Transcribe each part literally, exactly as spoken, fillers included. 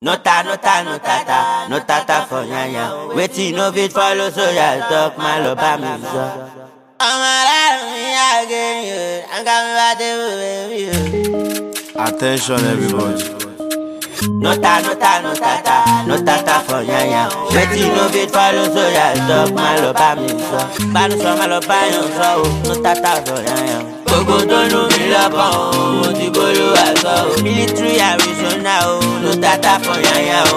No ta, no ta, no tata, no tata for yanya. Waiting no fit follow, so ya talk my love by me so. I'm alive again, I'm coming back to you. Attention everybody. No ta, no ta, no tata, no tata for yanya. Waiting no fit follow, so ya talk my love by me so. Banu so my love by you so, no tata for yanya. Gbogbo tó lù mí lọ́kàn o, mo ti bolo àgọ́ o. Military Arizona o, no tata for yanya o.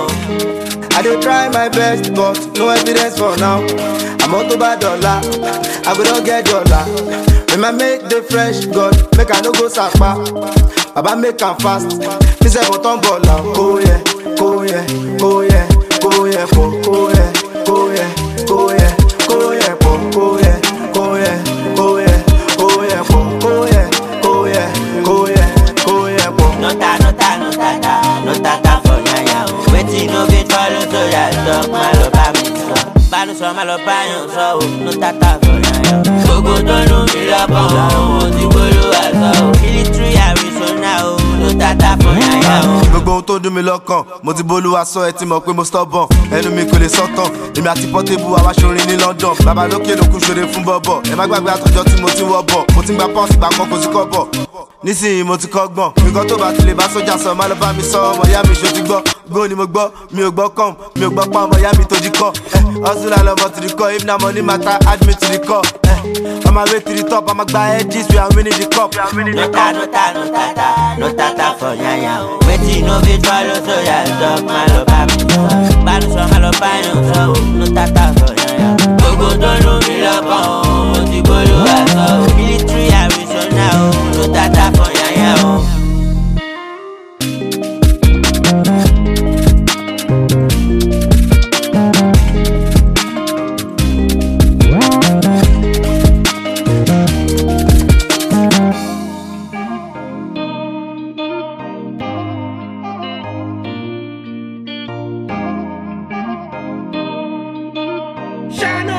I dey try my best but no evidence for now. I'm on to bad dollar, I go don get dollar. When I make the fresh God, make I no go sapa. Baba make am fast, me say button baller. Go yeah, go yeah, go yeah, go yeah, go go yeah, go yeah, go yeah, go yeah, go go yeah, go yeah, go yeah, go yeah, go yeah, go yeah, go yeah, go yeah, go. No ta, no ta, no tata, no tata for yanya o. Waiting no fit follow, so ya talk my love by me so. Banu so my love by you so, no tata for yanya o. Gbogbo tó lù mí lọ́kàn o, mo ti bolo àgọ́ o. Military Arizona o, no tata for yanya o. Gbogbo ohun tó dùn mí lọ́kàn, mo ti bolúwa sọ ẹ ti mọ̀ pé mo stubborn. Ẹnu mi kò lè sọ́tàn, èmi àti Portable àwa ṣorin ní London. Bàbá lókè lókun ṣoore fún bọ́bọ̀, ẹ má gbàgbé àtọjọ́ tí mo ti wọ́ bọ̀. Mo ti ń gba pọ́ọ̀sì gbà kan kò sí kọ́bọ̀. Nísìnyí mo ti kọ́gbọ̀n, nǹkan tó bá ti lè bá sójà sọ, má lọ bá mi sọ, ọmọ ìyá mi ṣo ti gbọ́. Gbó ni mo gbọ́, mi ò gbọ́ kọ́m, mi ò gbọ́ pa ọmọ ìyá mi tó jí kọ́. Hustle and love to the core, if na money matter, add me to the core. On my way to the top, I'ma gba edges, we are winning the cup. No ta, no ta, no tata, no tata for yanya o. Waiting no fit follow, so ya talk my love by me so. Banu so my love by you so, no tata for yanya o. Gbogbo tó lù mí lọ́kàn o, mo ti bolo àgọ́ o. Military Arizona o, no tata for yanya o. Shine